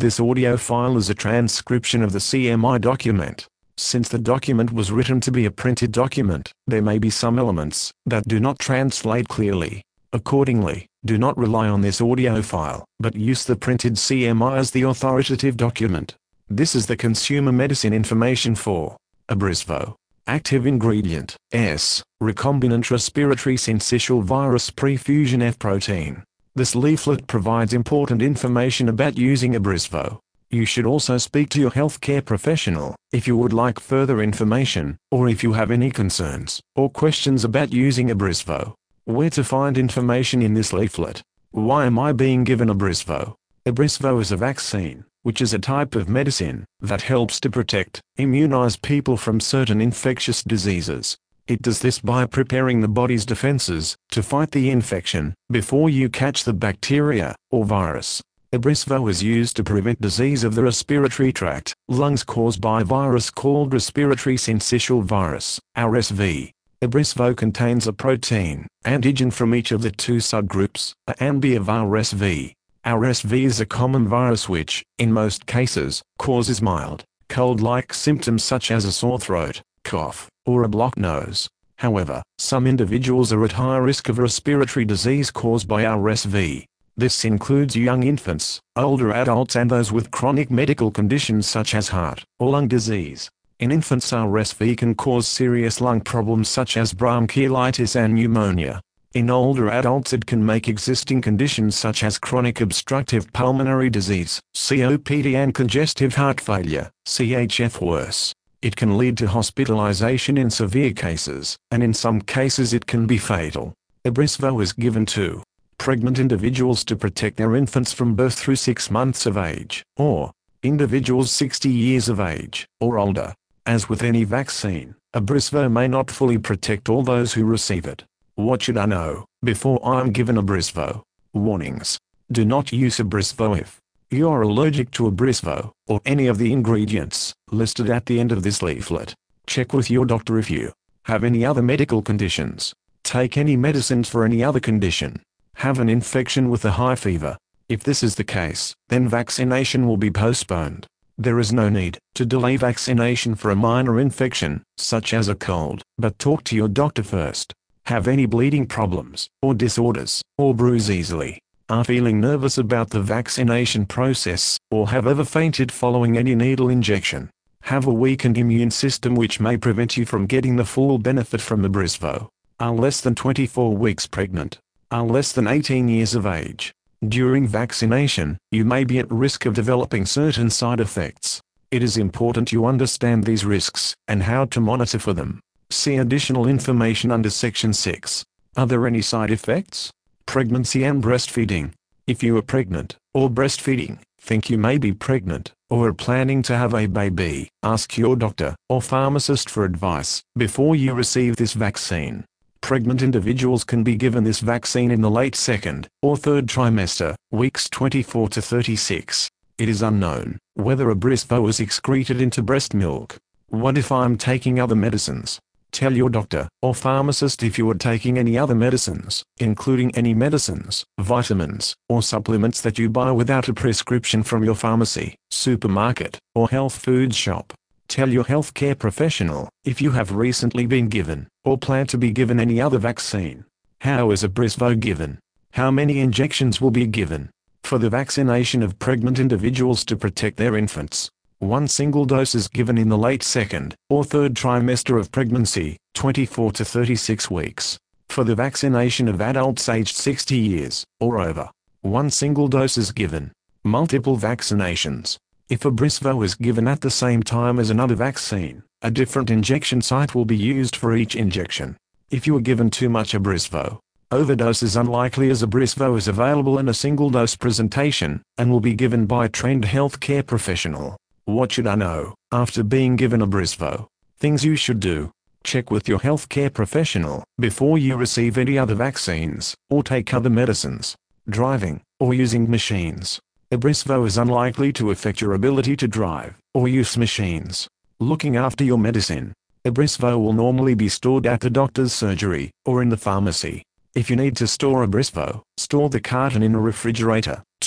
This audio file is a transcription of the CMI document. Since the document was written to be a printed document, there may be some elements that do not translate clearly. Accordingly, do not rely on this audio file, but use the printed CMI as the authoritative document. This is the consumer medicine information for Abrysvo. Active ingredient, S. Recombinant respiratory syncytial virus prefusion F protein. This leaflet provides important information about using Abrysvo. You should also speak to your healthcare professional if you would like further information, or if you have any concerns or questions about using Abrysvo. Where to find information in this leaflet? Why am I being given Abrysvo? Abrysvo is a vaccine, which is a type of medicine that helps to protect, immunize people from certain infectious diseases. It does this by preparing the body's defenses to fight the infection before you catch the bacteria or virus. Abrysvo is used to prevent disease of the respiratory tract, lungs caused by a virus called respiratory syncytial virus, RSV. Abrysvo contains a protein, antigen from each of the two subgroups, A and B of RSV. RSV is a common virus which, in most cases, causes mild, cold-like symptoms such as a sore throat, cough, or a blocked nose. However, some individuals are at high risk of respiratory disease caused by RSV. This includes young infants, older adults and those with chronic medical conditions such as heart or lung disease. In infants, RSV can cause serious lung problems such as bronchiolitis and pneumonia. In older adults it can make existing conditions such as chronic obstructive pulmonary disease, COPD, and congestive heart failure, CHF, worse. It can lead to hospitalization in severe cases, and in some cases it can be fatal. Abrysvo is given to pregnant individuals to protect their infants from birth through 6 months of age, or individuals 60 years of age or older. As with any vaccine, Abrysvo may not fully protect all those who receive it. What should I know before I am given Abrysvo? Warnings. Do not use Abrysvo if you are allergic to Abrysvo or any of the ingredients listed at the end of this leaflet. Check with your doctor if you have any other medical conditions. Take any medicines for any other condition. Have an infection with a high fever. If this is the case, then vaccination will be postponed. There is no need to delay vaccination for a minor infection, such as a cold, but talk to your doctor first. Have any bleeding problems, or disorders, or bruise easily, are feeling nervous about the vaccination process, or have ever fainted following any needle injection. Have a weakened immune system which may prevent you from getting the full benefit from Abrysvo. Are less than 24 weeks pregnant. Are less than 18 years of age. During vaccination, you may be at risk of developing certain side effects. It is important you understand these risks and how to monitor for them. See additional information under Section 6. Are there any side effects? Pregnancy and breastfeeding. If you are pregnant or breastfeeding, think you may be pregnant, or are planning to have a baby, ask your doctor or pharmacist for advice before you receive this vaccine. Pregnant individuals can be given this vaccine in the late second or third trimester, weeks 24 to 36. It is unknown whether Abrysvo is excreted into breast milk. What if I'm taking other medicines? Tell your doctor or pharmacist if you are taking any other medicines, including any medicines, vitamins, or supplements that you buy without a prescription from your pharmacy, supermarket, or health food shop. Tell your healthcare professional if you have recently been given, or plan to be given any other vaccine. How is Abrysvo given? How many injections will be given? For the vaccination of pregnant individuals to protect their infants, 1 single dose is given in the late second or third trimester of pregnancy, 24 to 36 weeks. For the vaccination of adults aged 60 years or over, 1 single dose is given. Multiple vaccinations. If Abrysvo is given at the same time as another vaccine, a different injection site will be used for each injection. If you are given too much Abrysvo, overdose is unlikely as Abrysvo is available in a single-dose presentation, and will be given by a trained healthcare professional. What should I know after being given Abrysvo? Things you should do. Check with your healthcare professional before you receive any other vaccines, or take other medicines. Driving, or using machines. Abrysvo is unlikely to affect your ability to drive, or use machines. Looking after your medicine. Abrysvo will normally be stored at the doctor's surgery, or in the pharmacy. If you need to store Abrysvo, store the carton in a refrigerator.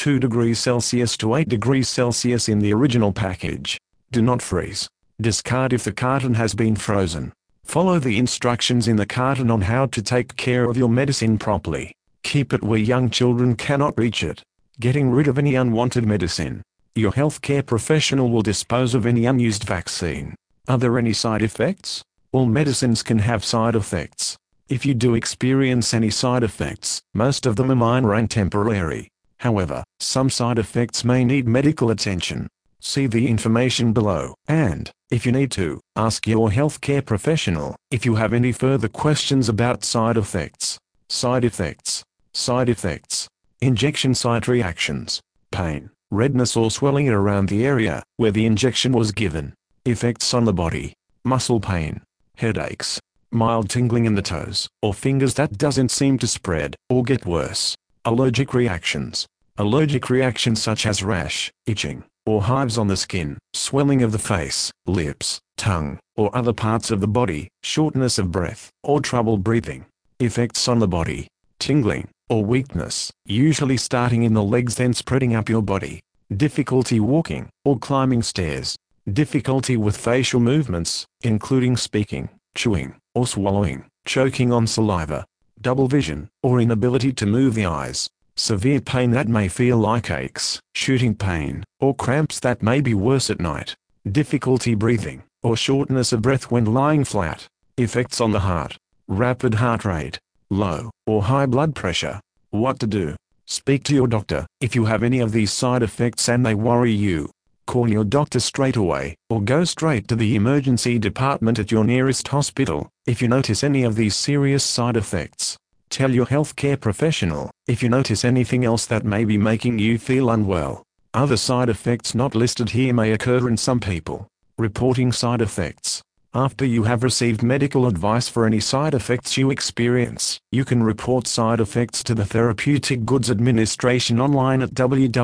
2 degrees Celsius to 8 degrees Celsius in the original package. Do not freeze. Discard if the carton has been frozen. Follow the instructions in the carton on how to take care of your medicine properly. Keep it where young children cannot reach it. Getting rid of any unwanted medicine. Your healthcare professional will dispose of any unused vaccine. Are there any side effects? All medicines can have side effects. If you do experience any side effects, most of them are minor and temporary. However, some side effects may need medical attention. See the information below, and, if you need to, ask your healthcare professional if you have any further questions about side effects. Side effects. Side effects. Injection site reactions. Pain, redness or swelling around the area where the injection was given. Effects on the body. Muscle pain. Headaches. Mild tingling in the toes or fingers that doesn't seem to spread or get worse. Allergic reactions. Allergic reactions such as rash, itching, or hives on the skin, swelling of the face, lips, tongue, or other parts of the body, shortness of breath, or trouble breathing. Effects on the body. Tingling, or weakness, usually starting in the legs then spreading up your body. Difficulty walking, or climbing stairs. Difficulty with facial movements, including speaking, chewing, or swallowing, choking on saliva. Double vision, or inability to move the eyes. Severe pain that may feel like aches, shooting pain, or cramps that may be worse at night. Difficulty breathing, or shortness of breath when lying flat. Effects on the heart. Rapid heart rate. Low, or high blood pressure. What to do? Speak to your doctor if you have any of these side effects and they worry you. Call your doctor straight away, or go straight to the emergency department at your nearest hospital if you notice any of these serious side effects. Tell your healthcare professional if you notice anything else that may be making you feel unwell. Other side effects not listed here may occur in some people. Reporting side effects. After you have received medical advice for any side effects you experience, you can report side effects to the Therapeutic Goods Administration online at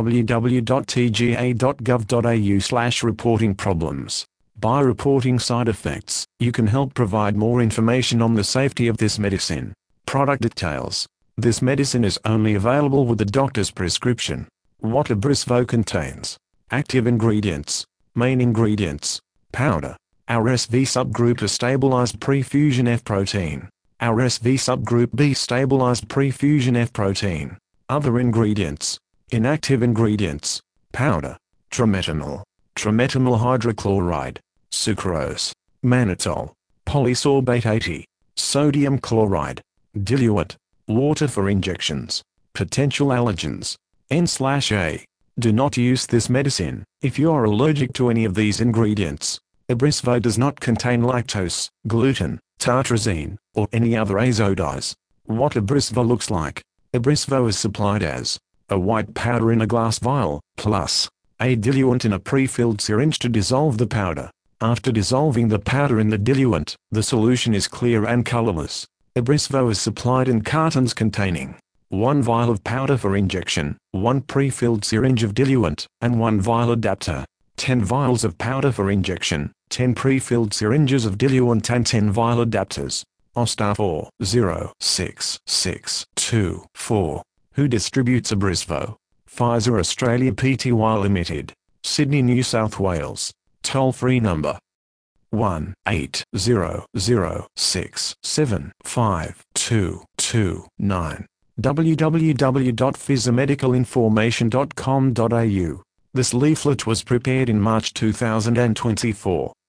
www.tga.gov.au/reporting-problems. By reporting side effects, you can help provide more information on the safety of this medicine. Product details. This medicine is only available with a doctor's prescription. What Abrysvo contains. Active ingredients. Main ingredients. Powder. RSV subgroup A stabilized prefusion F protein. RSV subgroup B stabilized prefusion F protein. Other ingredients. Inactive ingredients. Powder. Trametanol. Trametanol hydrochloride. Sucrose. Mannitol. Polysorbate 80. Sodium chloride. Diluent. Water for injections. Potential allergens. N/A. Do not use this medicine if you are allergic to any of these ingredients. Abrysvo does not contain lactose, gluten, tartrazine, or any other azo-dyes. What Abrysvo looks like. Abrysvo is supplied as a white powder in a glass vial, plus a diluent in a pre-filled syringe to dissolve the powder. After dissolving the powder in the diluent, the solution is clear and colorless. Abrysvo is supplied in cartons containing 1 vial of powder for injection, 1 pre-filled syringe of diluent, and 1 vial adapter. 10 vials of powder for injection, 10 pre-filled syringes of diluent and 10 vial adapters. Ostar 406624. Who distributes Abrysvo? Pfizer Australia Pty Limited. Sydney, New South Wales. Toll-free number 1-8006752229. www.pfizermedicalinformation.com.au. This leaflet was prepared in March 2024.